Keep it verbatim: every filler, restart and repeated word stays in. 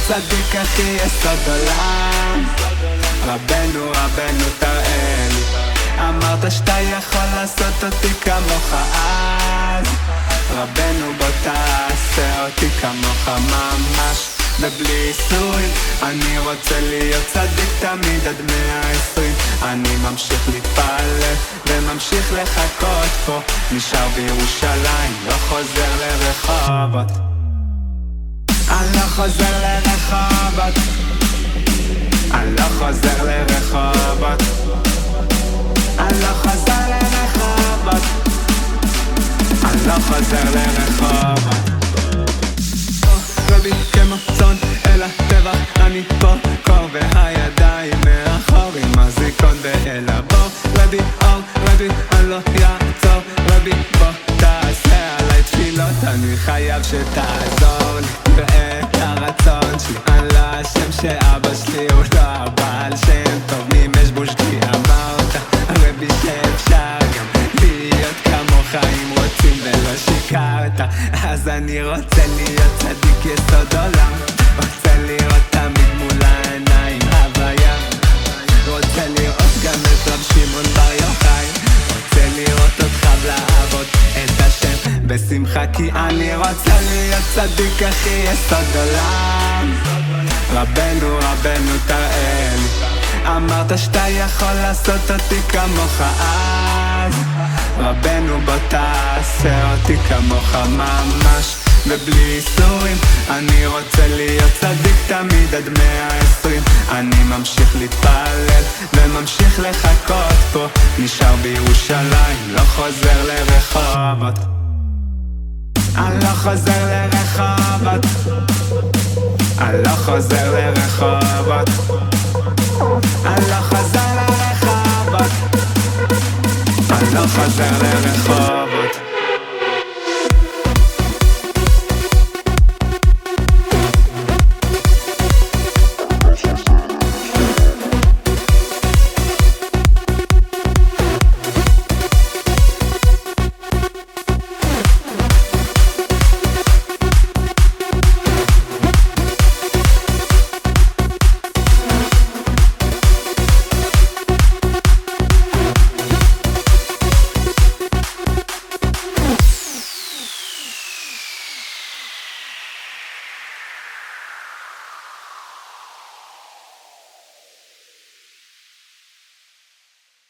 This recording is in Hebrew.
צדיק הכי יסוד עולם. רבנו רבנו תראה לי, אמרת שאתה יכול לעשות אותי כמוך אז. רבנו בוא תעשה אותי כמוך ממש ובלי עיסוי. אני רוצה להיות צדיק תמיד עד מאה עשרים. אני ממשיך להתפלל וממשיך לחכות פה, נשאר בירושלים, לא חוזר לרחובות. אני לא חוזר לרחובות, אני לא חוזר לרחובות, אני לא חוזר לרחובות, אני לא חוזר לרחובות. רבי כמו צאן אל הטבע, אני פה קור והידיים מאחור עם הזיכרון ואל הבור. רבי אור, רבי אני לא יעצור, רבי בוא תעשה עליי תפילות, אני חייב שתעזור לי ואת הרצון שלי. אני לא השם שאבא שלי הוא לא הבעל שם טוב ממש כי אמרת רבי שאפשר גם להיות כמוך אם רוצים ולא שיקרת. אז אני רוצה להיות צדיק יסוד עולם, רוצה לראות תמיד מול העיניים הוויה, רוצה לראות גם את רב שמעון בר יוחאי, רוצה לראות אותך ולעבוד את השם בשמחה, כי אני רוצה להיות צדיק הכי יסוד עולם. רבנו רבנו תראה לי, אמרת שאתה יכול לעשות אותי כמוך אז. רבנו בוא תעשה אותי כמוך ממש ובלי איסורים. אני רוצה להיות צדיק תמיד עד מאה עשרים. אני ממשיך להתפלל וממשיך לחכות פה, נשאר בירושלים, לא חוזר לרחובות. אני לא חוזר לרחובות, אני לא חוזר לרחובות, אני לא חוזר לרחובות, אני לא חוזר לרחובות.